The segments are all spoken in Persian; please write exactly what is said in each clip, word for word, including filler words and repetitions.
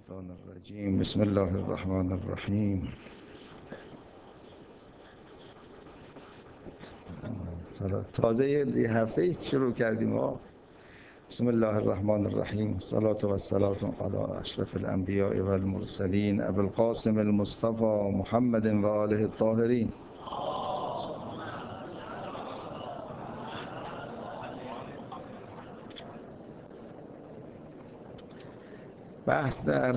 الشیطان الرجیم. بسم الله الرحمن الرحیم. تازه یه هفته است شروع کردیم ما. بسم الله الرحمن الرحیم. صلاة و السلام علی اشرف الانبیاء و المرسلین ابو القاسم المصطفى محمد و آله الطاهرین. بحث در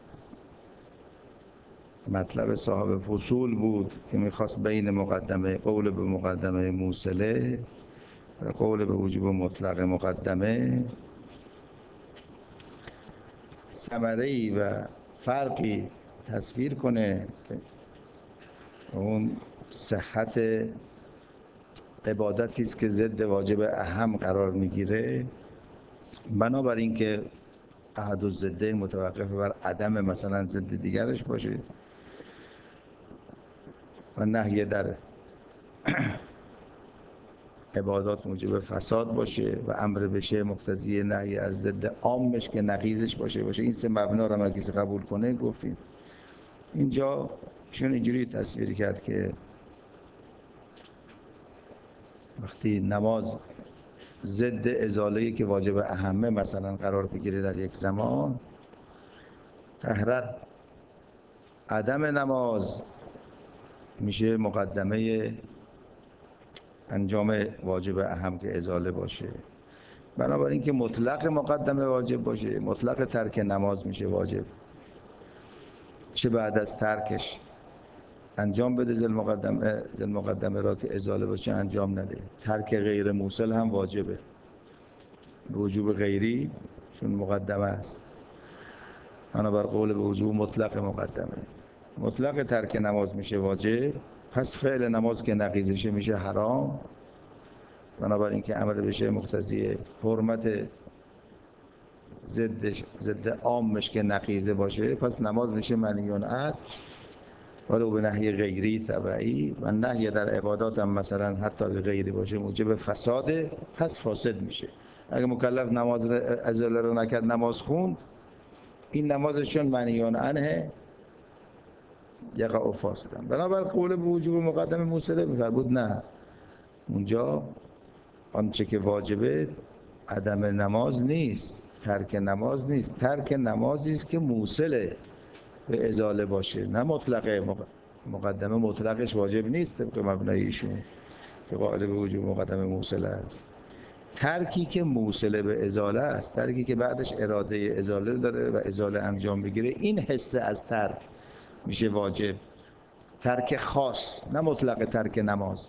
مطلب صاحب فصول بود که میخواست بین مقدمه قول به مقدمه موصله و قول به وجوب مطلق مقدمه ثمره‌ای و فرقی تصویر کنه که اون صحت عبادتی است که ضد واجب اهم قرار میگیره، بنابراین که احد الضدین متوقف بر عدم مثلا ضد دیگرش باشه و نهی در عبادات موجب فساد باشه و امر بشه مقتضی نهی از ضد عامش که نقیضش باشه باشه این سه مبنا رو هم کسی قبول کنه گفتیم. اینجا ایشون اینجوری تصویر کرد که وقتی نماز ضد ازاله‌ای که واجب اهمه مثلا قرار بگیره در یک زمان، قهرت عدم نماز میشه مقدمه انجام واجب اهم که ازاله باشه. بنابراین که مطلق مقدمه واجب باشه، مطلق ترک نماز میشه واجب، چه بعد از ترکش انجام بده زل مقدمه زل مقدمه را که ازاله باشه انجام نده. ترک غیر موصل هم واجبه، وجوب غیری چون مقدمه است، بنابر قول به وجوب مطلق مقدمه. مطلق ترک نماز میشه واجب، پس فعل نماز که نقیضشه میشه حرام، بنابراین که امر بشه مقتضی حرمت ضدش ضد عامش که نقیضه باشه، پس نماز میشه منهی عنه ولو به نهی غیری تبعی، و نهی در عبادات هم مثلا حتی به غیری باشه موجب فساده، پس فاسد میشه. اگه مکلف نماز ازاله رو نکرد نماز خوند، این نمازش چون منهی عنه یقع فاسدن. بنابر قول به وجوب مقدمه موصله میفرمود نه، اونجا آنچه که واجبه عدم نماز نیست، ترک نماز نیست، ترک نمازی است که موصله به ازاله باشه، نه مطلقه. مقدمه مطلقش واجب نیست طبق مبنای ایشون که قائل به وجوب مقدمه موصله است. ترکی که موصله به ازاله است، ترکی که بعدش اراده ازاله داره و ازاله انجام بگیره، این حصه از ترک میشه واجب. ترک خاص، نه مطلق ترک نماز.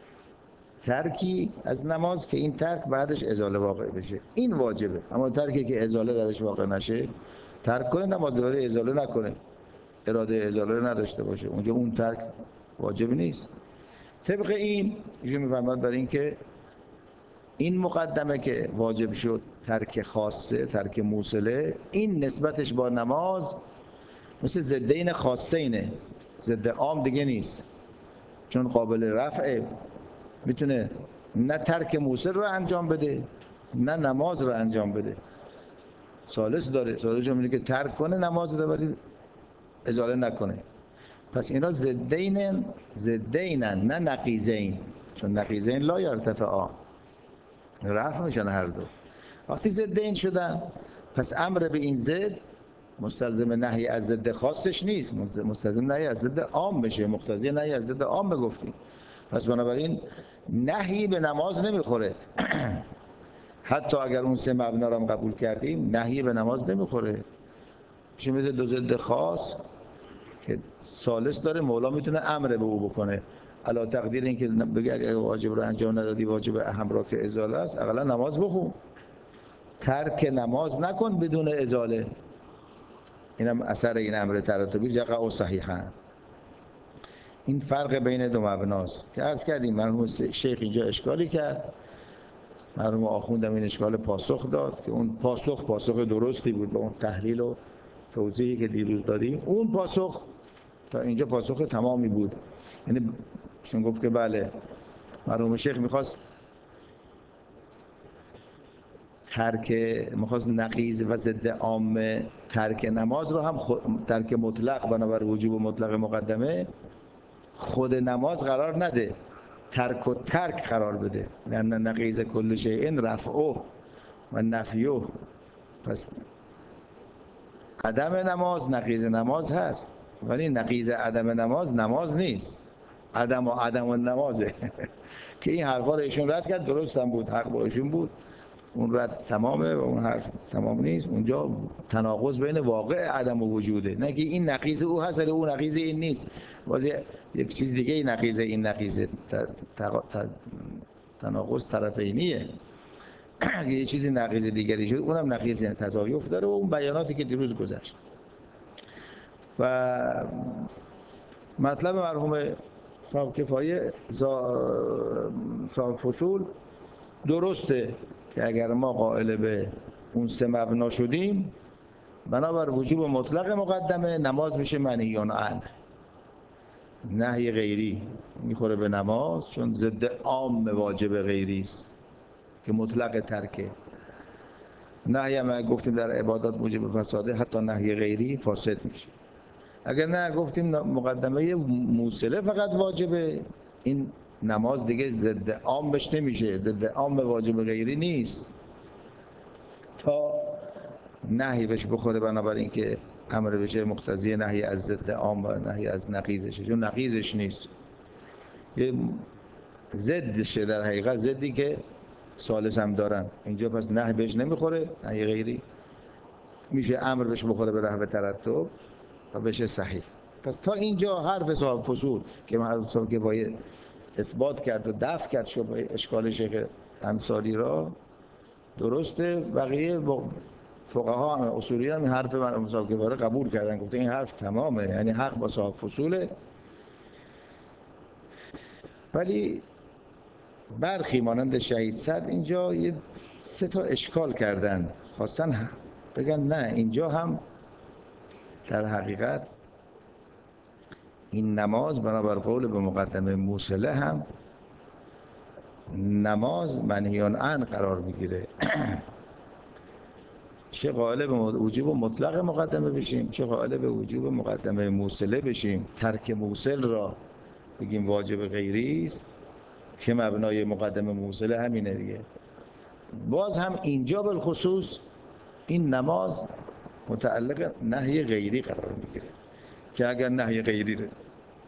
ترکی از نماز که این ترک بعدش ازاله واقع بشه این واجبه، اما ترکی که ازاله درش واقع نشه، ترک کنه نماز داره ازاله نکنه، اراده ازاله نداشته باشه، اونجا اون ترک واجب نیست. طبق این ایشون میفرماد برای این که این مقدمه که واجب شد ترک خاصه، ترک موصله، این نسبتش با نماز مثل ضدین خاصه اینه، ضد عام دیگه نیست، چون قابل رفعه، میتونه نه ترک موصل رو انجام بده نه نماز رو انجام بده. ثالث داره، ثالث هم اینه که ترک کنه نماز رو ولی ازاله نکنه. پس اینا ضدین ضدینن نه نقیضین، چون نقیضین لا یرتفعان، رفع میشن هر دو. وقتی ضدین شدن پس امر به این ضد مستلزم نهی از ضد خاصش نیست، مستلزم نهی از ضد عام بشه، مقتضی نهی از ضد عام بگفتیم. پس بنابراین نهی به نماز نمیخوره حتی اگر اون سه مبنا رو هم قبول کردیم نهی به نماز نمیخوره. میشه مثل دو ضد خاص که ثالث داره، مولا میتونه امر به او بکنه علا تقدیر اینکه بگه اگر واجب رو انجام ندادی واجب اهم را که ازاله است اقلا نماز بخون، ترک نماز نکن بدون ازاله. اینم اثر این امر تراتبی یقع صحیحا. این فرق بین دو مبناست که عرض کردیم. مرحوم شیخ اینجا اشکالی کرد، مرحوم آخوندم این اشکال پاسخ داد که اون پاسخ پاسخ درستی بود با اون تحلیل و توضیحی که دیروز دادیم. اون پاسخ تا اینجا پاسخ تمامی بود، یعنی چون گفت که بله مرحوم شیخ میخواست ترک میخواست نقیض و ضد عام ترک نماز رو هم خود ترک مطلق بنابر وجوب مطلق مقدمه خود نماز قرار نده، ترک و ترک قرار بده. لأن نقیض کل شیء رفعه و نفیه. پس عدم نماز نقیض نماز هست، ولی نقیض عدم نماز نماز نیست، عدم و عدم و نمازه. که این حرفا رو ایشون رد کرد، درست هم بود، حق با ایشون بود، اون رد تمامه و اون حرف تمام نیست. اونجا تناقض بین واقع عدم و وجوده، نه که این نقیض او هست ولی اون نقیض این نیست، واسه یک چیز دیگه این نقیض این نقیض. تناقض طرفینیه. یه چیزی نقیض دیگری شد اونم نقیض یعنی تضایف داره. و اون بیاناتی که دیروز گذشت و مطلب مرحوم صاحب کفایه صاحب فصول درسته که اگر ما قائل به اون سه مبنا شدیم، بنابر وجوب مطلق مقدمه نماز میشه منهی عنه. نهی غیری میخوره به نماز چون ضد عام واجب غیری است که مطلق ترکه. نهی هم گفتیم در عبادات موجب فساده، حتی نهی غیری فاسد میشه. اگر نه گفتیم مقدمه موصله فقط واجبه، این نماز دیگه ضد عام بش نمیشه، ضد عام واجب غیری نیست تا نهی بهش بخوره، بنابراین که امر بشه مقتضی نهی از ضد عام و نهی از نقیضشه، چون نقیضش نیست، یه ضدشه در حقیقت، ضدی که ثالث هم دارن اینجا. پس نهی بهش نمیخوره، نهی غیری میشه امر بهش بخوره به نحو ترتب و بشه صحیح. پس تا اینجا حرف صاحب فصول که من صاحب کفایه اثبات کرد و دفع کرد شبهه اشکال شیخ انصاری را درسته. بقیه فقها اصولیان این حرف من صاحب کفایه قبول کردن، گفته این حرف تمامه، یعنی حق با صاحب فصوله. ولی برخی مانند شهید صد اینجا یه سه تا اشکال کردن، خواستن بگن نه اینجا هم در حقیقت این نماز بنابر قول به مقدمه موصله هم نماز منهی عنه قرار میگیره. چه قائل به وجوب مطلق مقدمه بشیم، چه قائل به وجوب مقدمه موصله بشیم. ترک موصل را بگیم واجب غیری است که مبنای مقدمه موصله همینه دیگه. باز هم اینجا بالخصوص این نماز متعلق نهی غیری قرار میگیره که اگر نهی غیری رو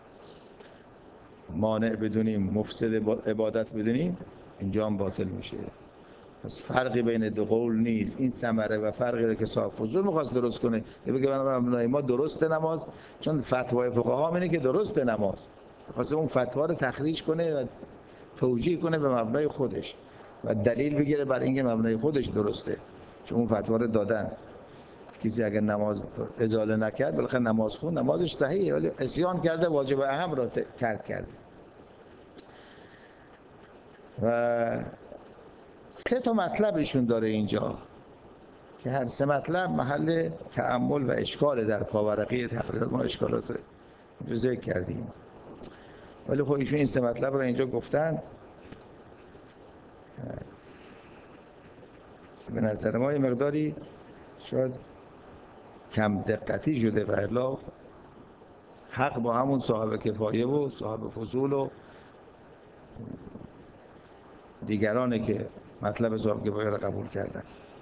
مانع بدونیم، مفسد عبادت بدونیم، اینجا هم باطل میشه. پس فرقی بین دو قول نیست. این ثمره و فرقی رو که صاحب فضول می‌خواست درست کنه، یه بگه بنابراین ما درست نماز، چون فتوای فقها اینه که درست نماز، خواست اون فتوا رو تخریج کنه و توجیه کنه به مبنای خودش و دلیل بگیره بر اینکه مبنای خودش درسته، چون اون فتوا رو دادن. کسی اگر نماز ازاله نکرد بالاخره نماز خون نمازش صحیحه، ولی عصیان کرده، واجب اهم را ترک کرده. و سه تا مطلب ایشون داره اینجا که هر سه مطلب محل تأمل و اشکال در پاورقی تقریرات. ما اشکالات رو ذکر کردیم، ولی خب ایشون این سه مطلب رو اینجا گفتن. به نظر ما یه مقداری شاید کم دقتی شده و الا حق با همون صاحب کفایه و صاحب فضول و دیگرانه که مطلب صاحب کفایه رو قبول کردن.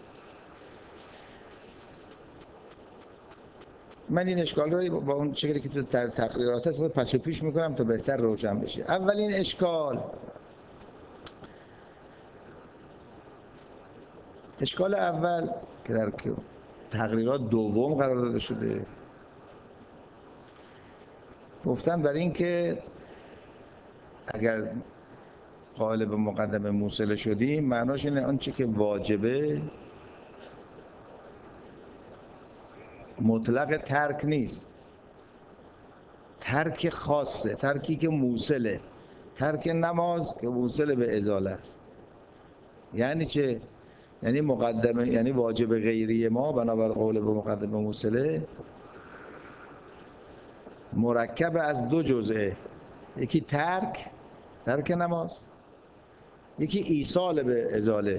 من این اشکال رو با اون شکلی که تو در تقریرات هست پس و پیش میکنم تا بهتر روشن بشه. اولین اشکال، اشکال اول که در تقریرات دوم قرار داده شده، گفتم در این که اگر قائل به مقدمه موصله شدیم معناش اینه آنچه که واجبه مطلق ترک نیست، ترک خاصه، ترکی که موصله، ترک نماز که موصله به ازاله است. یعنی چه؟ یعنی مقدمه، یعنی واجب غیری ما بنابر قول به مقدمه موصله مرکب از دو جزئه، یکی ترک، ترک نماز، یکی ایصال به ازاله،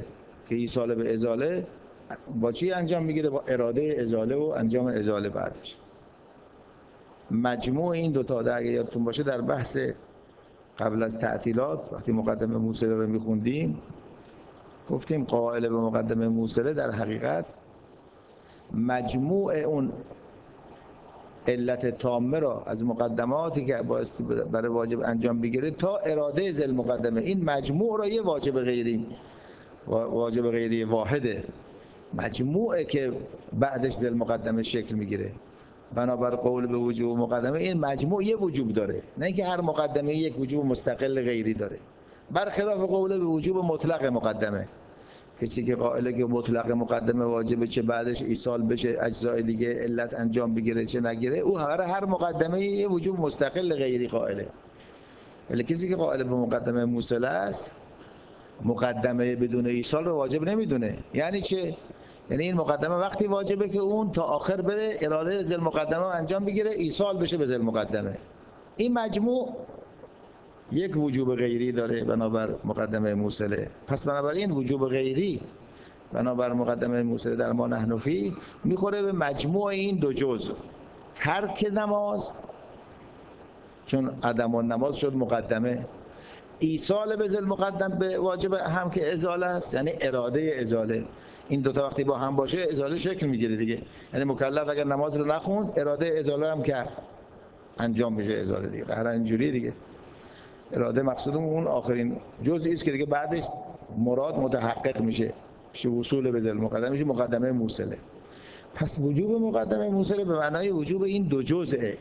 که ایصال به ازاله با چی انجام میگیره؟ با اراده ازاله و انجام ازاله بعدش. مجموع این دوتا در اگه یادتون باشه در بحث قبل از تعطیلات وقتی مقدمه موصله رو میخوندیم گفتیم قائل به مقدمه موصله در حقیقت مجموع اون علت تامه را از مقدماتی که باعث برای واجب انجام بگیره تا اراده ذل مقدمه، این مجموع را یه واجب غیری واجب غیری واحده، مجموعه که بعدش ذل مقدمه شکل میگیره. بنابر قول به وجوب مقدمه این مجموع یه وجوب داره، نه اینکه هر مقدمه یک وجوب مستقل غیری داره، برخلاف قول به وجوب مطلق مقدمه. کسی که قائله که مطلق مقدمه واجبه چه بعدش ایصال بشه اجزای دیگه علت انجام بگیره چه نگیره، او هر هر مقدمه یه وجوب مستقل غیری قائله. ولی کسی که قائل به مقدمه موصله است مقدمه بدون ایصال رو واجب نمیدونه. یعنی چه؟ یعنی این مقدمه وقتی واجبه که اون تا آخر بره اراده ذل مقدمه رو انجام بگیره ایصال بشه به ذل مقدمه. این مجموع یک وجوب غیری داره بنابر مقدمه موصله. پس بنابراین وجوب غیری بنابر مقدمه موصله در ما نحن فیه میخوره به مجموع این دو جزء. ترک نماز چون عدم النماز شد مقدمه، ایصال به ذل مقدم به واجب هم که ازاله است یعنی اراده ازاله. این دوتا وقتی با هم باشه ازاله شکل میگیره دیگه. یعنی مکلف اگر نماز رو نخوند اراده ازاله هم کرد انجام میشه ازاله دیگه. قرار اینجوری دیگه. اراده مقصودم اون آخرین جزئی است که دیگه بعدش مراد متحقق میشه، میشه وصول به ذل مقدم، میشه مقدمه موصله. پس وجوب مقدمه موصله به معنای وجوب این دو جزئه.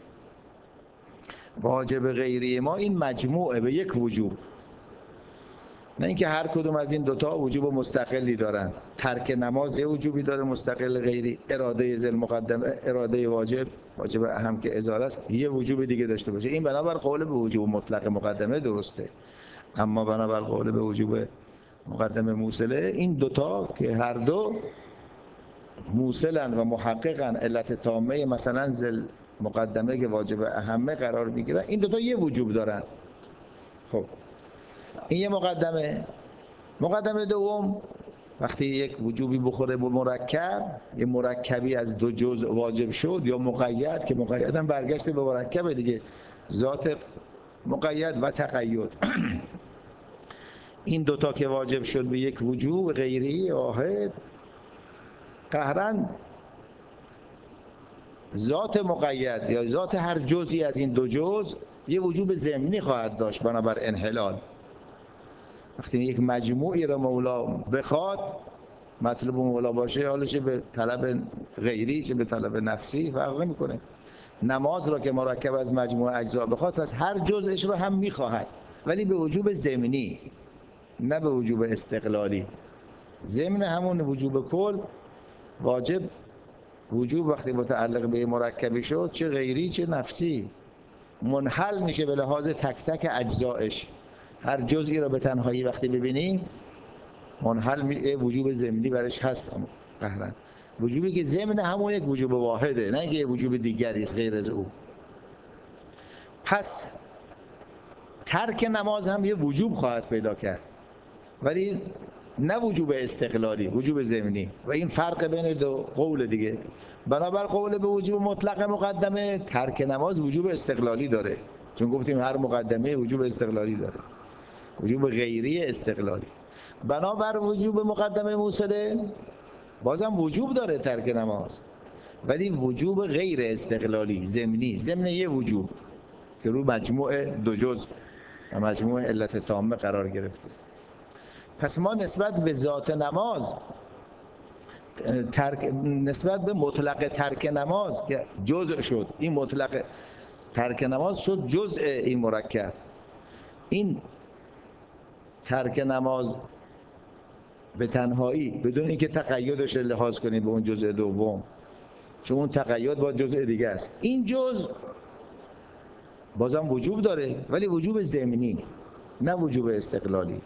واجب غیری ما این مجموعه به یک وجوب، نه اینکه هر کدوم از این دوتا وجوب مستقلی دارن. ترک نماز یه وجوبی داره مستقل غیری، اراده ذل مقدمه اراده واجب واجب اهم که ازاله است یه وجوب دیگه داشته باشه. این بنابر قول به وجوب مطلق مقدمه درسته. اما بنابر قول به وجوب مقدمه موصله این دوتا که هر دو موصلن و محققن علت تامه مثلا ذل مقدمه که واجب اهمه قرار میگیرن، این دوتا یه وجوب دارن. خب این یه مقدمه. مقدمه دوم وقتی یک وجوبی بخوره به مرکب، یه مرکبی از دو جزء واجب شد یا مقید که مقید هم برگشته به مرکب دیگه، ذات مقید و تقید این دوتا که واجب شد به یک وجوب غیری واحد، قهرن ذات مقید یا ذات هر جزئی از این دو جزء یه وجوب ضمنی خواهد داشت بنابر انحلال. وقتی یک مجموعی را مولا بخواد مطلوب مولا باشه حالش به طلب غیری چه به طلب نفسی فرق نمیکنه. نماز را که مرکب از مجموعه اجزا بخواد پس هر جزءش را هم میخواهد ولی به وجوب ضمنی نه به وجوب استقلالی. ضمن همون وجوب کل واجب وجوب وقتی متعلق به مرکبی شد چه غیری چه نفسی منحل میشه به لحاظ تک تک اجزایش. هر جزئی را به تنهایی وقتی ببینیم منحل می وجوب ضمنی برش هست. قهرن وجوبی که ضمن همون یک وجوب واحده نه اینکه وجوب دیگری است غیر از او. پس ترک نماز هم یه وجوب خواهد پیدا کرد ولی نه وجوب استقلالی، وجوب ضمنی. و این فرق بین دو قول دیگه. بنابر قول به وجوب مطلق مقدمه ترک نماز وجوب استقلالی داره، چون گفتیم هر مقدمه وجوب استقلالی داره، وجوب غیری استقلالی. بنابر وجوب مقدمه موصله بازم وجوب داره ترک نماز ولی وجوب غیر استقلالی ضمنی، ضمن یه وجوب که رو مجموع دو جزء و مجموع علت تامه قرار گرفته. پس ما نسبت به ذات نماز ترک نسبت به مطلق ترک نماز که جزء شد، این مطلق ترک نماز شد جزء این مرکب. این ترک نماز به تنهایی بدون اینکه تقیدش لحاظ کنید به اون جزء دوم، چون اون تقید با جزء دیگه است، این جزء بازم وجوب داره ولی وجوب ضمنی نه وجوب استقلالی.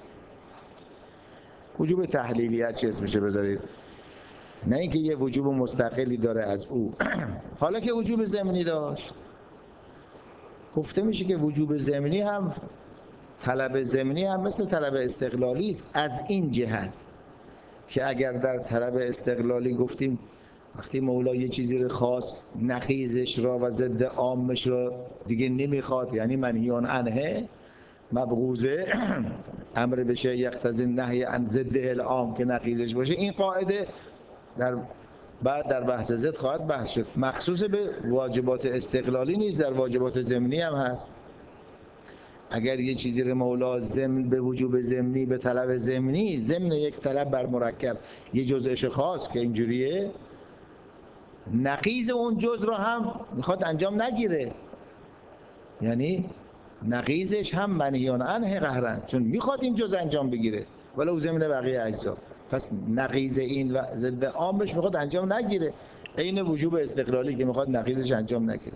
وجوب تحلیلی هر چی اسمشه بذارید، نه اینکه یه وجوب مستقلی داره از او. حالا که وجوب ضمنی داشت گفته میشه که وجوب ضمنی هم طلب ضمنی هم مثل طلب استقلالی است از این جهت که اگر در طلب استقلالی گفتیم وقتی مولا یه چیزی رو خواست نقیضش را و ضد عامش را دیگه نمیخواد، یعنی منهیان عنه، مبغوضه، امر به شیء یقتضی النهی عن ضده العام که نقیضش باشه، این قاعده در بعد در بحث ضد خواهد بحث شد. مخصوص به واجبات استقلالی نیست، در واجبات ضمنی هم هست. اگر یه چیزی رو مولا ضمن به وجوب ضمنی به طلب ضمنی، ضمن یک طلب بر مرکب یه جزءش خاص که اینجوریه، نقیض اون جزء رو هم میخواد انجام نگیره، یعنی نقیضش هم منهیان عنه قهرن، چون میخواد این جزء انجام بگیره ولو ضمن بقیه اجزا، پس نقیض این و ضد عامش میخواد انجام نگیره، عین وجوب استقلالی که میخواد نقیضش انجام نگیره.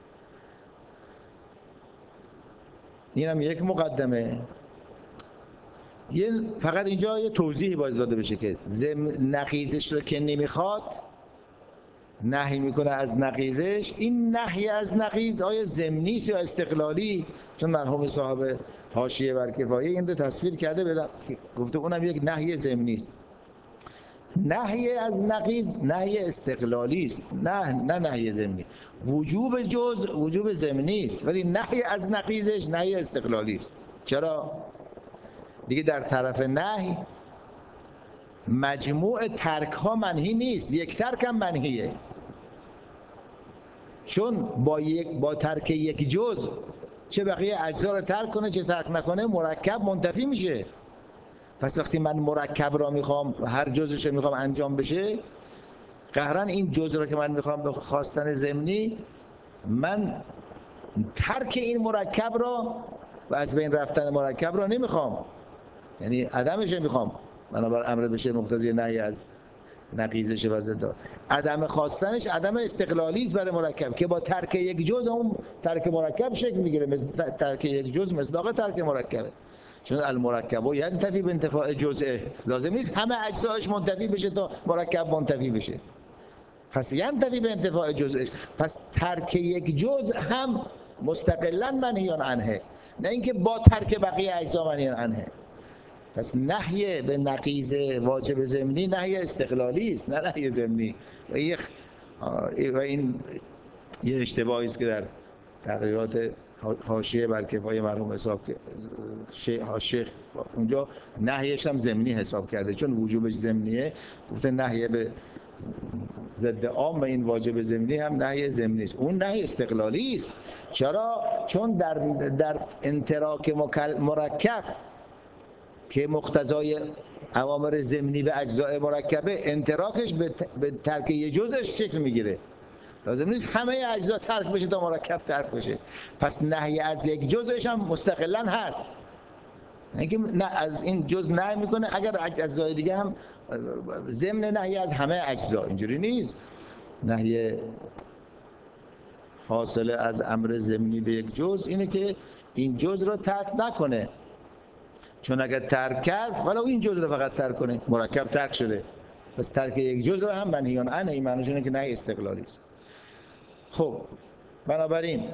این هم یک مقدمه. یه فقط اینجا یه توضیحی باید داده بشه که نقیضش رو که نمیخواد نهی میکنه از نقیضش، این نهی از نقیض آیا ضمنی است یا استقلالی؟ چون مرحوم صاحب حاشیه بر کفایه این رو تصویر کرده بلا... گفته اونم یک نهی ضمنی است. نهی از نقیض نهی استقلالی است، نه نه نهی ضمنی. وجوب جز وجوب ضمنی است، ولی نهی از نقیضش نهی استقلالی است. چرا؟ دیگه در طرف نهی مجموع ترک ها منهی نیست، یک ترک هم منهیه، چون با یک با ترک یک جز چه بقیه اجزا رو ترک کنه چه ترک نکنه مرکب منتفی میشه. پس وقتی من مرکب را میخوام هر جزش رو میخوام انجام بشه، قهرن این جز رو که من میخوام به خواستن ضمنی، من ترک این مرکب را و از بین رفتن مرکب را نمیخوام، یعنی عدمش میخوام، بنابر امر بشه مقتضی نهی از نقیضش و ضد. عدم خواستنش عدم استقلالی است برای مرکب که با ترک یک جز اون ترک مرکب شکل میگیره، مثل ترک یک جز مصداق ترک مرکبه، چون المرکب ینتفی به انتفاع جزئه، لازم نیست همه اجزاش منتفی بشه تا مرکب منتفی بشه، پس ینتفی به انتفاع جزئش، پس ترک یک جز هم مستقلا منهیان عنه، نه اینکه با ترک بقیه اجزا منهیان عنه. پس نهی به نقیض واجب ضمنی نهی استقلالی است، نه نهی ضمنی. و این و این یه اشتباهی است که در تقریرات حاشیه بر کفایه مرحوم حساب شیخ شیخ اونجا نهیش هم ضمنی حساب کرده، چون وجوبش ضمنیه، گفته نهی به ضد عام و این واجب ضمنی هم نهی ضمنی است، اون نهی استقلالی است. چرا؟ چون در در انتراک مرکب که مقتضای اوامر ضمنی به اجزاء مرکبه، انتراکش به ترک یه جزءش شکل میگیره، لازم نیست همه اجزا ترک بشه تا مرکب ترک بشه. پس نهی از یک جزءش هم مستقلا هست، اینکه نه از این جزء نهی میکنه اگر اجزای دیگه هم ضمن نهی از همه اجزا، اینجوری نیست. نهی حاصل از امر ضمنی به یک جزء اینه که این جزء رو ترک نکنه، چون اگر ترک کرد ولو این جزء رو فقط ترک کنه مرکب ترک شده، پس ترک یک جزء رو هم منهیان عنه، این معنیش اینه که نهی استقلالی است. خب بنابراین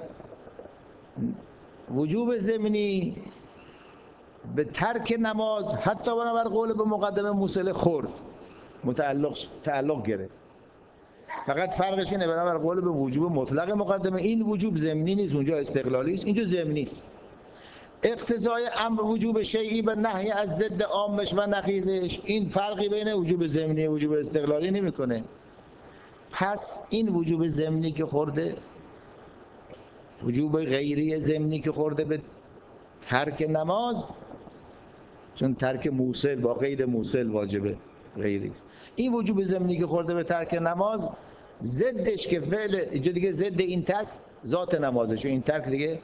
وجوب ضمنی به ترک نماز حتی بنابر قول به مقدمه موصله خورد، متعلق تعلق گرفت، فقط فرقش اینه بنابر قول به وجوب مطلق مقدمه این وجوب ضمنی نیست، اونجا استقلالی است، اینجا ضمنی است. اقتضای امر وجوب شیئی به نهی از ضد عامش و نقیضش، این فرقی بین وجوب ضمنی و وجوب استقلالی نمیکنه. پس این وجوب ضمنی که خورده، وجوب غیری ضمنی که خورده به ترک نماز، چون ترک موصل با قید موصل واجبه غیری است، این وجوب ضمنی که خورده به ترک نماز ضدش که فعل اینجا دیگه ضد این ترک ذات نمازه، چون این ترک دیگه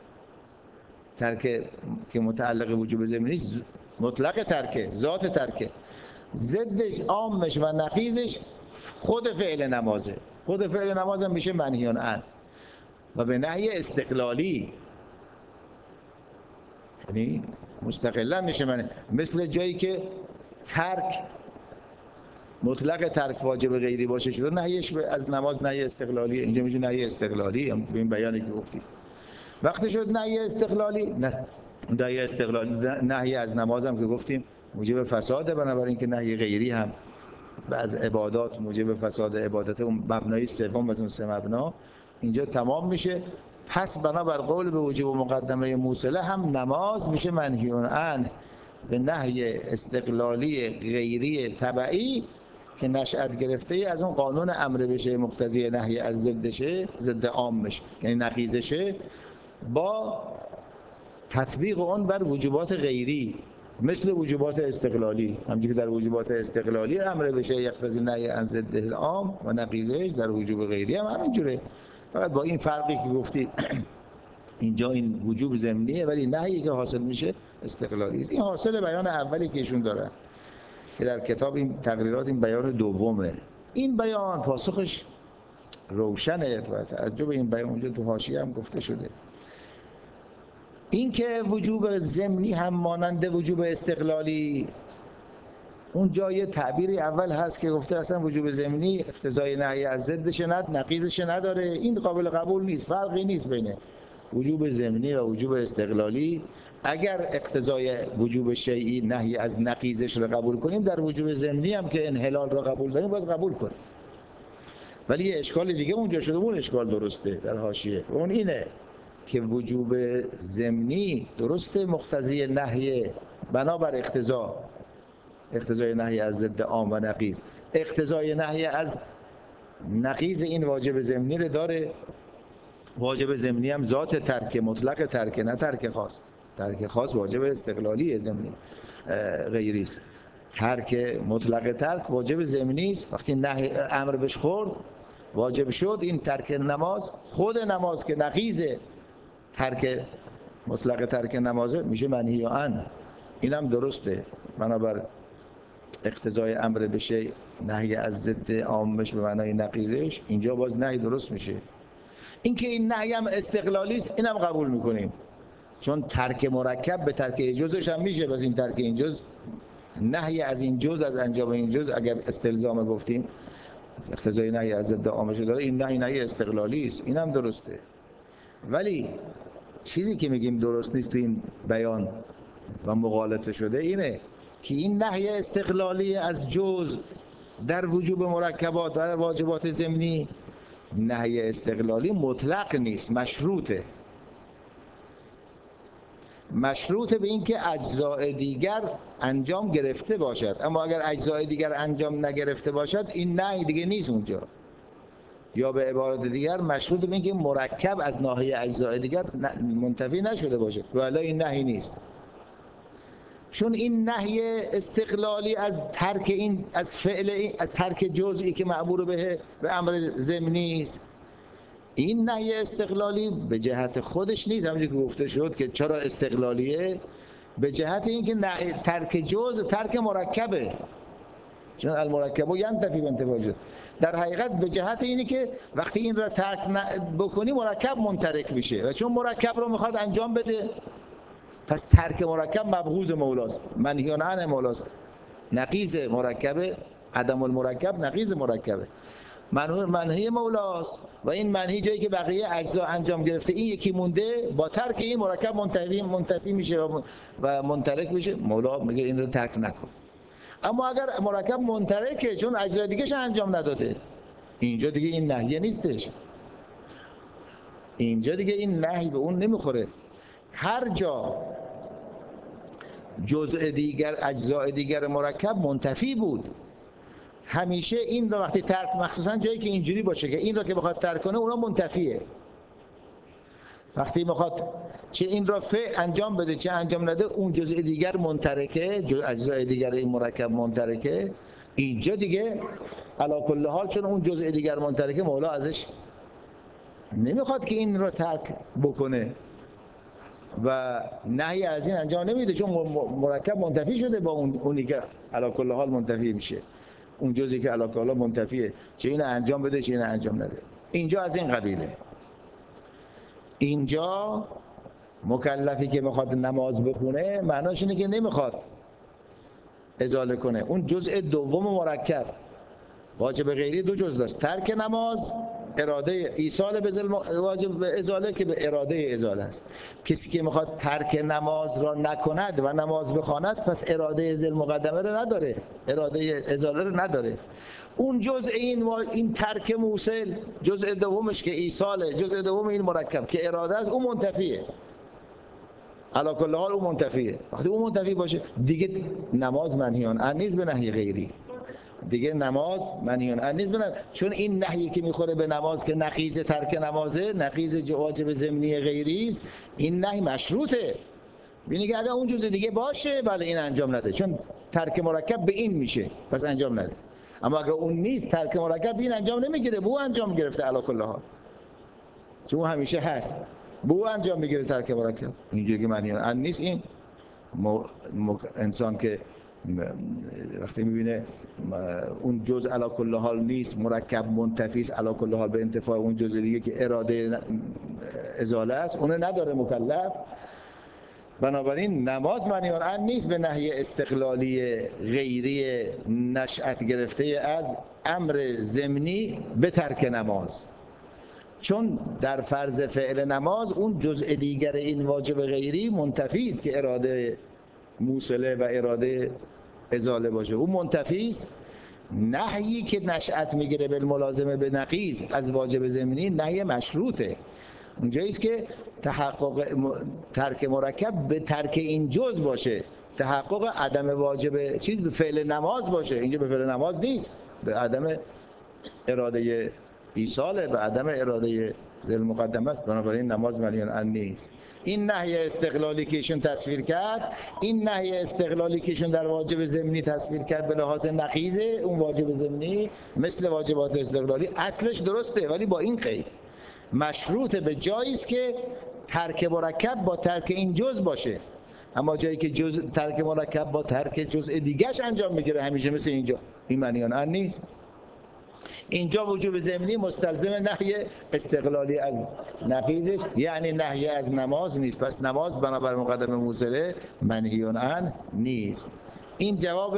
ترک که متعلق وجوب ضمنی است مطلق ترکه، ذات ترکه، ضدش عامش و نقیضش خود فعل نمازه، خود فعل نماز هم میشه منهیان عنه و به نهی استقلالی، یعنی مستقلا میشه من، مثل جایی که ترک مطلق ترک واجب غیری باشه شده نهیش از نماز نهی استقلالی، اینجا میشه نهی استقلالی، هم به این بیانی که گفتی. وقتی شد نهی استقلالی، نه نهی استقلالی نهی از نماز هم که گفتیم موجب فساده، بنابراین که نهی غیری هم از عبادات موجب فساد عبادت، اون مبنای سوم از اون سه مبنا اینجا تمام میشه. پس بنابر قول به وجوب مقدمه موصله هم نماز میشه منهی عنه به نهی استقلالی غیری تبعی که نشأت گرفته از اون قانون امر بشه مقتضی نهی از ضدشه، ضد عامش یعنی نقیضشه، با تطبیق اون بر وجوبات غیری مثل وجوبات استقلالی. همونجوری که در وجوبات استقلالی امر بشه یقتضی نهی عن ضد العام و نقیضش، در وجوب غیری هم همینجوره، فقط با این فرقی که گفتی اینجا این وجوب ضمنیه ولی نهی که حاصل میشه استقلالی است. این حاصل بیان اولی که ایشون دارن که در کتاب این تقریرات این بیان دومه. این بیان پاسخش روشنه و تعجب این بیان اونجا تو حاشیه هم گفته شده. این که وجوب ضمنی هم مانند وجوب استقلالی، اون جای تعبیری اول هست که گفته اصلا وجوب ضمنی اقتضای نهی از ضدش ند نقیضش نداره، این قابل قبول نیست، فرقی نیست بین وجوب ضمنی و وجوب استقلالی. اگر اقتضای وجوب شیئی نهی از نقیضش را قبول کنیم، در وجوب ضمنی هم که انحلال را قبول داریم باز قبول کنیم. ولی یه اشکال دیگه اونجا شده، اون اشکال درسته در حاشیه، اون اینه که وجوب ضمنی درسته مقتضی نهی بنابر اقتضا، اقتضای نهی از ضد عام و نقیض، اقتضای نهی از نقیض این واجب ضمنی رو داره. واجب ضمنی هم ذات ترک مطلق ترک، نه ترک خاص. ترک خاص واجب استقلالی ضمنی غیری است. ترک مطلق ترک واجب ضمنی است. وقتی نهی امر بهش خورد واجب شد، این ترک نماز خود نماز که نقیض ترک مطلق ترک نمازه میشه منهی عنه. اینم درسته بنابر اقتضای امر بشه نهی از ضد عامش به معنای نقیضش، اینجا باز نهی درست میشه. اینکه این نهی هم استقلالی است اینم قبول میکنیم، چون ترک مرکب به ترک جزش هم میشه. بس این ترک این جز، نهی از این جز از انجام این جز اگر استلزام گفتیم اقتضای نهی از ضد عامش داره، این نهی نهی استقلالی است، اینم درسته. ولی چیزی که میگیم درست نیست تو این بیان و مغالطه شده اینه که این نهی استقلالی از جز در وجوب مرکبات و در واجبات ضمنی، نهی استقلالی مطلق نیست، مشروطه. مشروطه به این که اجزاء دیگر انجام گرفته باشد، اما اگر اجزاء دیگر انجام نگرفته باشد این نهی دیگه نیست اونجا. یا به عبارت دیگر مشروط به این که مرکب از ناحیه اجزاء دیگر منتفی نشده باشه، ولی این نهی نیست. چون این نهی استقلالی از ترک این از فعل این از ترک جزئی که مأمور به به امر ضمنی است، این نهی استقلالی به جهت خودش نیست. همونجوری که گفته شد که چرا استقلالیه، به جهت اینکه ترک جزء ترک مرکبه، چون المرکب ینتفی بانتفاء الجزء. در حقیقت به جهت اینه که وقتی این را ترک بکنی مرکب منترک میشه و چون مرکب رو میخواد انجام بده، پس ترک مرکب مبغوض مولاست، منهی عنه مولاست، نقیض مرکبه. عدم المرکب نقیض مرکبه، منهی مولاست. و این منهی جایی که بقیه اجزا انجام گرفته این یکی مونده، با ترک این مرکب منتفی منتفی میشه و منترک میشه. مولا میگه این رو ترک نکن. اما اگر مرکب منترکه چون اجزای دیگه‌ش انجام نداده، اینجا دیگه این نهیه نیستش، اینجا دیگه این نهی به اون نمیخوره. هر جا جزء دیگر اجزای دیگر مرکب منتفی بود، همیشه این رو وقتی ترک، مخصوصا جایی که اینجوری باشه که این رو که بخواد ترک کنه اونا منتفیه. وقتی میخواد چه این را فعل انجام بده چه انجام نده، اون جزء دیگر منترکه، اجزای دیگر این مرکب منترکه، اینجا دیگه علی کل حال چون اون جزء دیگر منترکه، مولا ازش نمیخواد که این را ترک بکنه و نهی از این انجام نمیده، چون مرکب منتفی شده با اون اونی که علی کل حال منتفی میشه، اون جزئی که علی کل حال منتفیه، چه این انجام بده چه این انجام نده. اینجا از این قبیله. اینجا مکلفی که میخواد نماز بخونه معناش اینه که نمیخواد ازاله کنه اون جزء دوم مرکب. واجب غیری دو جزء داشت، ترک نماز، اراده ایصال به واجب به ازاله که به اراده ازاله است. کسی که میخواد ترک نماز را نکند و نماز بخواند پس اراده ذل مقدمه رو نداره، اراده ازاله رو نداره. اون جزء این این ترک موصل، جزء دومش که ایصاله، جزء دوم این مرکب که اراده است، اون منتفیه. علی کل حال اون منتفیه. وقتی اون منتفی باشه دیگه نماز منهیان عن نیست به نهی غیری، دیگه نماز منهیان عن نیست، چون این نهیی که میخوره به نماز که نقیض ترک نمازه، نقیض واجب ضمنی غیری است، این نهی مشروطه. ببینید که اگه اون جزء دیگه باشه بله این انجام نده، چون ترک مرکب به این میشه پس انجام نده. اما اگه اون نیست ترک مرکب به این انجام نمیگیره، بو انجام گرفته علی کل حال، چون همیشه هست بو انجام میگیره ترک مرکب. اینجوری که معنی ان نیست. این م... م... انسان که وقتی میبینه اون جزء علی کل حال نیست، مرکب منتفی است، علی کل حال به انتفاع اون جزء دیگه که اراده ازاله است، اون نداره مکلف. بنابراین نماز معنی ان نیست به نهی استقلالی غیری نشأت گرفته از امر ضمنی به ترک نماز، چون در فرض فعل نماز اون جزء دیگر این واجب غیری منتفی است که اراده موصله و اراده ازاله باشه، اون منتفی است. نهیی که نشأت میگیره بالملازمه به نقیض از واجب ضمنی نهی مشروطه، اونجایی است که تحقق ترک مرکب به ترک این جز باشه، تحقق عدم واجب چیز به فعل نماز باشه. اینجا به فعل نماز نیست، به عدم اراده ایصاله، به عدم اراده ذل مقدمه است. بنابراین نماز معنی ان نیست. این نهی استقلالی که ایشون تصویر کرد، این نهی استقلالی که ایشون در واجب ضمنی تصویر کرد به لحاظ نقیض اون واجب ضمنی مثل واجبات استقلالی، اصلش درسته ولی با این قید مشروط به جایی است که ترک مرکب با ترک این جز باشه. اما جایی که جز ترک مرکب با ترک جزء دیگه‌اش انجام میگیره همیشه مثل اینجا، این معنی ان نیست. اینجا وجوب ضمنی مستلزم نهی استقلالی از نقیضش، یعنی نهی از نماز نیست، پس نماز بنابر مقدمه موصله منهی عن نیست. این جواب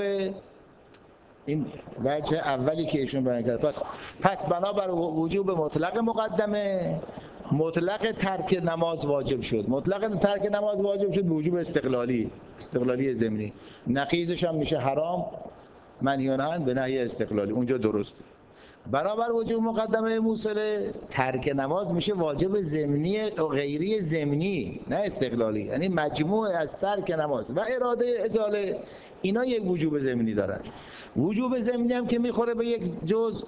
این وجه اولی که ایشون بیان کرد. پس پس بنابر وجوب مطلق مقدمه مطلق ترک نماز واجب شد، مطلق ترک نماز واجب شد به وجوب استقلالی، استقلالی ضمنی. نقیضش هم میشه حرام منهی عن به نهی استقلالی، اونجا درست. برابر وجوب مقدمه موصله ترک نماز میشه واجب ضمنی غیری ضمنی نه استقلالی، یعنی مجموع از ترک نماز و اراده ازاله اینا یک وجوب ضمنی دارن. وجوب ضمنی هم که میخوره به یک جز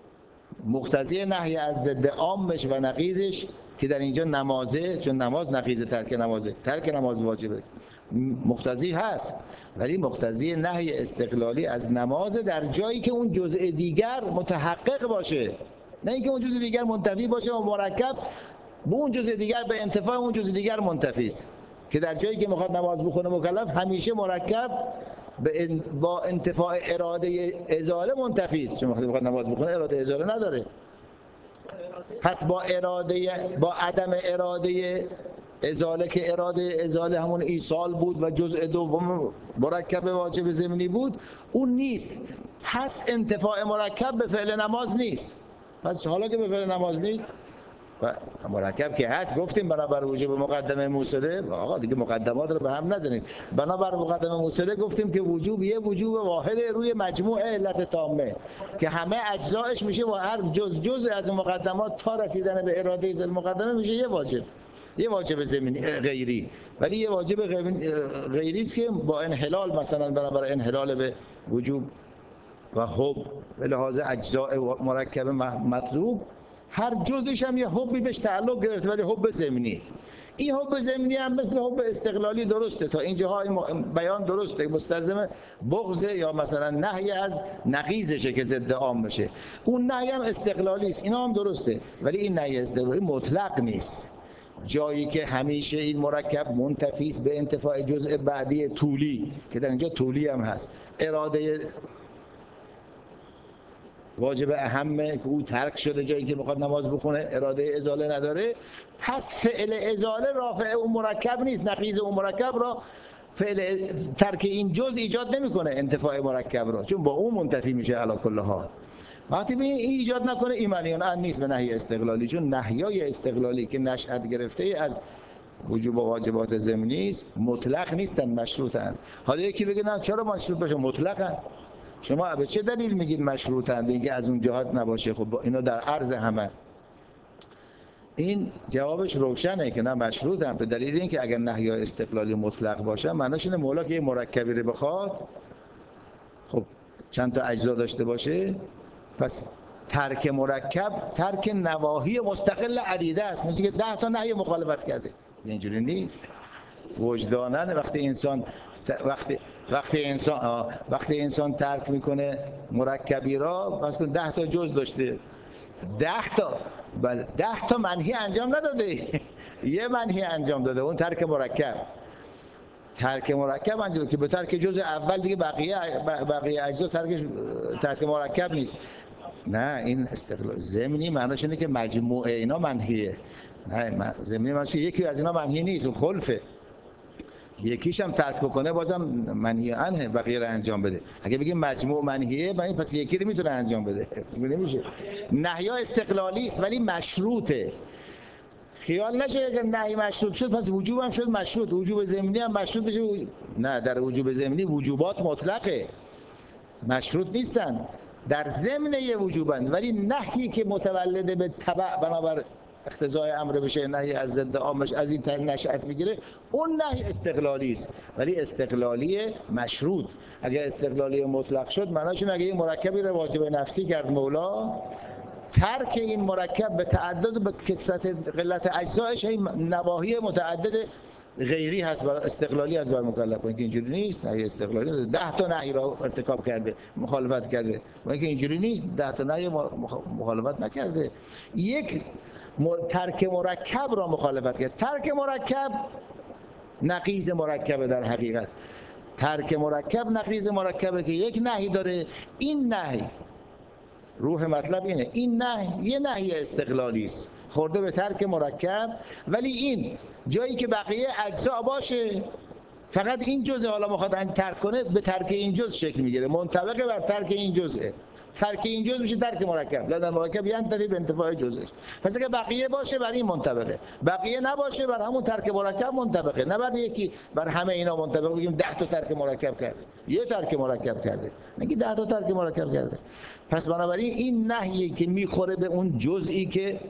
مقتضی نهی از ضد عامش و نقیضش که در اینجا نمازه، چون نماز نقیض ترک نمازه، ترک نماز واجبه، مقتضی هست ولی مقتضی نهی استقلالی از نماز در جایی که اون جزء دیگر متحقق باشه، نه اینکه اون جزء دیگر منتفی باشه و مرکب به اون جزء دیگر به انتفاع اون جزء دیگر منتفی است، که در جایی که میخواد نماز بخونه مکلف همیشه مرکب با انتفاع اراده ازاله منتفی است، چون وقتی میخواد نماز بخونه اراده ازاله نداره. پس با اراده با عدم اراده ازاله که اراده ازاله همون ایصال بود و جزء دوم مرکب واجب ضمنی بود اون نیست، پس انتفاع مرکب به فعل نماز نیست. پس حالا که به فعل نماز نیست و مرکب که هست گفتیم بنابر وجوب مقدمه موصله، آقا دیگه مقدمات رو به هم نزنید، بنابر مقدمه موصله گفتیم که وجوب یه وجوب واحد روی مجموع علت تامه که همه اجزایش میشه و هر جز جز از مقدمات تا رسیدن به اراده ذل مقدمه میشه یه واجب، یه واجب ضمنی غیری، ولی یه واجب غیری است که با انحلال، مثلا بنابر انحلال به وجوب و حب به لحاظ اجزاء مرکب مطلوب هر جزش هم یه حبی بهش تعلق گرفته ولی حب ضمنی. این حب ضمنی هم مثل حب استقلالی درسته، تا اینجاها بیان درسته، مستلزم بغض یا مثلا نهی از نقیضشه که ضد عام بشه، اون نهی هم استقلالی است، اینا هم درسته ولی این نهی استقلالی مطلق نیست. جایی که همیشه این مرکب منتفی است به انتفاع جزء بعدی طولی که در اینجا طولی هم هست، اراده واجب اهمه که او ترک شده جایی که میخواد نماز بخونه، اراده ازاله نداره، پس فعل ازاله رافع اون مرکب نیست، نقیض اون مرکب را فعل ترک این جز ایجاد نمیکنه انتفاع مرکب را، چون با اون منتفی میشه علی کل حال. وقتی به این ایجاد نکنه ایمانیان ان نیست به نهی استقلالی، چون نهیای استقلالی که نشأت گرفته از وجوب و واجبات ضمنی است مطلق نیستن، مشروطن. حالا یکی بگه نه چرا مشروط باشه؟ مطلقن. شما به چه دلیل میگید مشروطن؟ دیگه از اون جهات نباشه. خب اینا در عرض همه. این جوابش روشنه که نه مشروطن، به دلیل اینکه اگر نهی استقلالی مطلق باشه معناش اینه مولا که یه مرکبی رو بخواد خب چند تا اجزا داشته باشه، پس ترک مرکب ترک نواهی مستقل عدیده است. مثل که ده تا نهی مخالفت کرده. اینجوری نیست. وجدانن وقتی انسان وقتی وقتی انسان وقتی انسان ترک میکنه مرکبی را، پس کن ده تا جز داشته، ده تا بله ده تا منهی انجام نداده یه منهی انجام داده، اون ترک مرکب. ترک مرکب انجام که به ترک جزء اول دیگه بقیه بقیه اجزا ترکش ترک مرکب نیست. نه این استقلال ضمنی معناش اینه که مجموعه اینا منهیه. نه ضمنی معناش یکی از اینا منهی نیست، اون خلفه. یکیش هم ترک بکنه بازم منهی عنه بقیه رو انجام بده. اگه بگیم مجموع منهیه پس یکی رو میتونه انجام بده. نمیشه. نهی استقلالی است ولی مشروطه. خیال نشه اگه نهی مشروط شد پس وجوب هم شد مشروط، وجوب ضمنی هم مشروط بشه. نه، در وجوب ضمنی وجوبات مطلقه، مشروط نیستن، در ضمن یه وجوبند، ولی نهی که متولد به تبع بنابر اقتضای امر بشه، نهی از ضد عامش از این نشأت میگیره، اون نهی استقلالی است، ولی استقلالی مشروط. اگه استقلالی مطلق شد معناش اینه اگه یه مرکبی رو واجب نفسی کرد مولا، ترک این مرکب به تعدد به کثرت قلت اجزایش این نواحی متعدد غیری هست برای استقلالی هست بر مکلف. اینکه اینجوری نیست. نهی استقلالی ده تا نهی را ارتکاب کرده، مخالفت کرده. و اینکه اینجوری نیست، ده تا نهی مخالفت نکرده، یک ترک مرکب را مخالفت کرد. ترک مرکب نقیض مرکبه. در حقیقت ترک مرکب نقیض مرکبه که یک نهی داره. این نهی روح مطلب اینه، این نهی یه نهی استقلالی است خورده به ترک مرکب، ولی این جایی که بقیه اجزا باشه فقط این جزء حالا میخواد ترک کنه، به ترک این جزء شکل میگیره، منطبق بر ترک این جزءه. ترک این جزء میشه ترک مرکب، لذا مرکب ینتفی به انتفاع جزءش. پس اگه بقیه باشه بر این منطبقه، بقیه نباشه بر همون ترک مرکب منطبقه، نه بر یکی بر همه اینا منطبقه بگیم ده تا ترک مرکب کرده، یه ترک مرکب کرده، نگی ده تا ترک مرکب کرده. پس بنابراین این نهیی که میخوره به اون جزئی که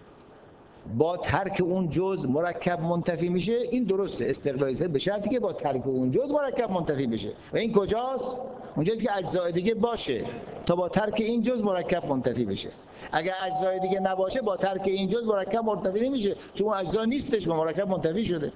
با ترک اون جزء مرکب منتفی میشه، این درسته، استقلالیه، به شرطی که با ترک اون جزء مرکب منتفی بشه. و این کجاست؟ اونجایی که اجزای دیگه باشه تا با ترک این جزء مرکب منتفی بشه. اگر اجزای دیگه نباشه با ترک این جزء مرکب منتفی نمیشه، چون اون اجزا نیستش با مرکب منتفی شده.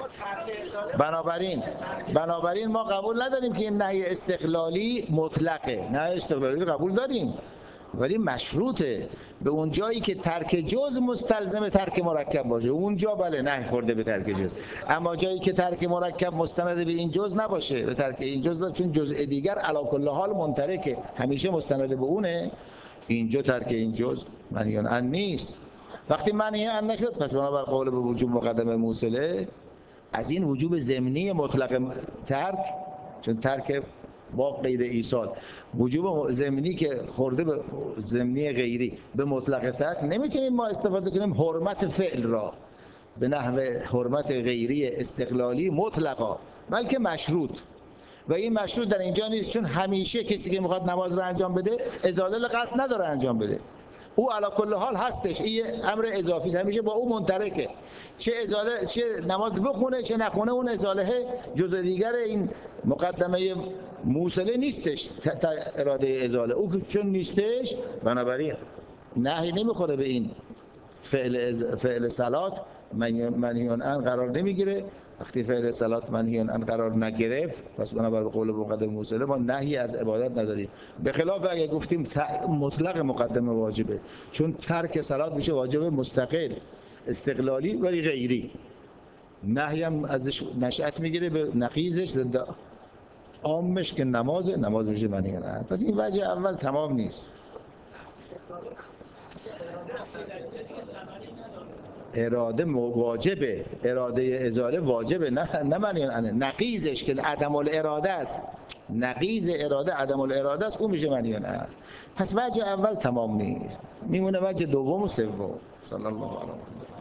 بنابراین بنابراین ما قبول نداریم که این نهی استقلالی مطلقه. نه، استقلالی قبول داریم ولی مشروطه. به اون جایی که ترک جزء مستلزم ترک مرکب باشه اونجا بله نه خورده به ترک جزء، اما جایی که ترک مرکب مستند به این جزء نباشه، به ترک این جزء، چون جزء دیگر علی کل حال منترکه، همیشه مستند به اونه، اینجا ترک این جزء منهی عنه نیست. وقتی منهی عنه نشد پس بنابر قول به وجوب مقدمه موصله از این وجوب ضمنی مطلق ترک، چون ترک با قید ایصال، وجوب ضمنی که خورده به ضمنی غیری به مطلق ترک، نمیتونیم ما استفاده کنیم حرمت فعل را به نحو حرمت غیری استقلالی مطلقا، بلکه مشروط. و این مشروط در اینجا نیست، چون همیشه کسی که میخواد نماز رو انجام بده ازاله قصد نداره انجام بده، او علی کل حال هستش، این امر اضافی است، همیشه با او منطرکه، چه ازاله چه نماز بخونه چه نخونه، اون ازاله جزء دیگر این مقدمه موصله نیستش، تا اراده ازاله او چون نیستش، بنابراین نهی نمیخوره به این فعل از فعل صلات منهی عنه قرار نمیگیره. وقتی فعل صلات منهی عنه قرار نگرفت پس بنابر قول مقدمه موصله ما نهی از عبادت نداریم. به خلاف اگه گفتیم مطلق مقدمه واجبه، چون ترک صلات میشه واجب مستقل استقلالی ولی غیری، نهی هم ازش نشأت میگیره به نقیضش ضد عامش که نماز نماز میشه منهی عنه. پس این وجه اول تمام نیست. اراده واجبه، اراده ازاله واجبه، نه نه منهی عنه، نقیضش که عدم الاراده است. نقیض اراده عدم الاراده است، اون میشه منهی عنه. پس وجه اول تمام نیست، میمونه وجه دوم و سوم. صلی الله علیه و